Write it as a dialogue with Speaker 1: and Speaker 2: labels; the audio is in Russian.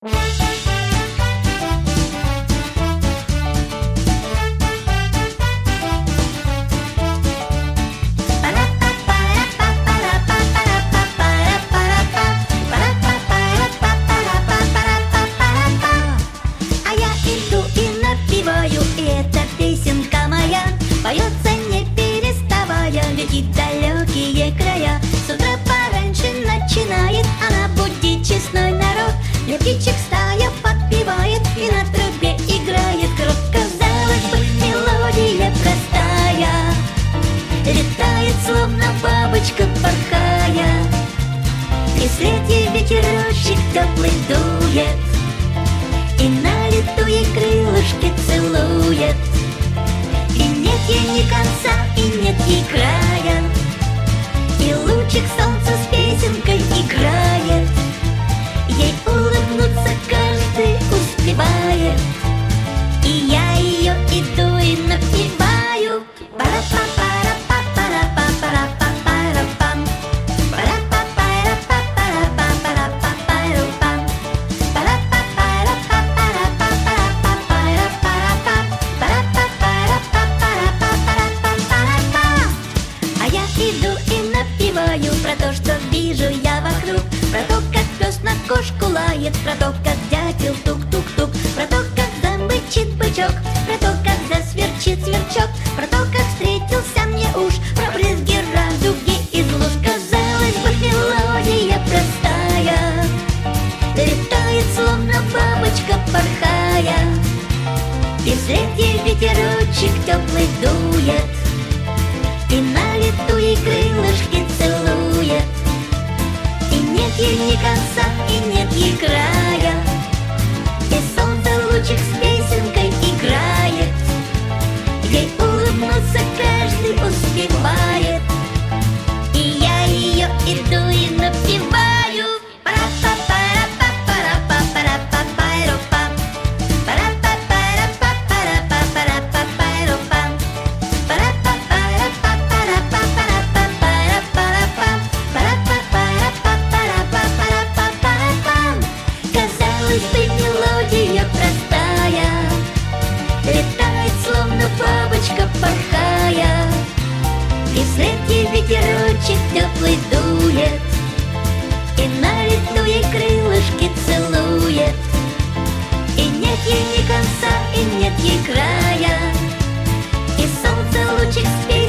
Speaker 1: А я иду и напеваю, и эта песенка моя поется не переставая, летит далекие края. С утра пораньше начинает она будить честной народ. Для птичек стая подпевает и на трубе играет крот. Казалось бы, мелодия простая, летает, словно бабочка порхая, и вслед ей ветерочек теплый дует, и на лету ей крылышки целует. И нет ей ни конца, и нет ей края, и лучик солнца с песенкой играет. Ей улыбнуться каждый успевает, и я ее иду и напеваю. Пара-па-пара-па-пара-па-пара-па-пара-пам. Пара-па-пара-па-пара-па-пара-па-пам. Пара-па-пара-па-пара-па-пара-па-пам. Пара-па-пара-па-пара-па-пара-пам. А я иду и напеваю про то, что вижу я вокруг, про то, как пес на кошку лает, про то, как дятел тук-тук-тук, про то, как замычит бычок, про то, как засверчит сверчок, про то, как встретился мне уж, про брызги радуги из луж. Казалось бы, мелодия простая, летает, словно бабочка порхая, и вслед ей ветерочек теплый дует, и на лету ей крылышки целует. И нет ей ни конца, и нет ей края, и солнце лучик с песенкой играет. Ей улыбнуться каждый успевает, и я ее иду и напеваю. Пара-па-пара-па-пара-па-пара-па-пара-пам. Пара-па-пара-па-пара-па-пара-па-пара-пам. Пара-па-пара-па-пара-па-пара-па-пара-пам. Пара-па-пара-па-пара-па-пара-пам. Казалось бы, мелодия простая, летает, словно бабочка порхая, и вслед ей ветерочек теплый дует, и на лету ей крылышки целует. И нет ей ни конца, и нет ей края, и солнце лучик с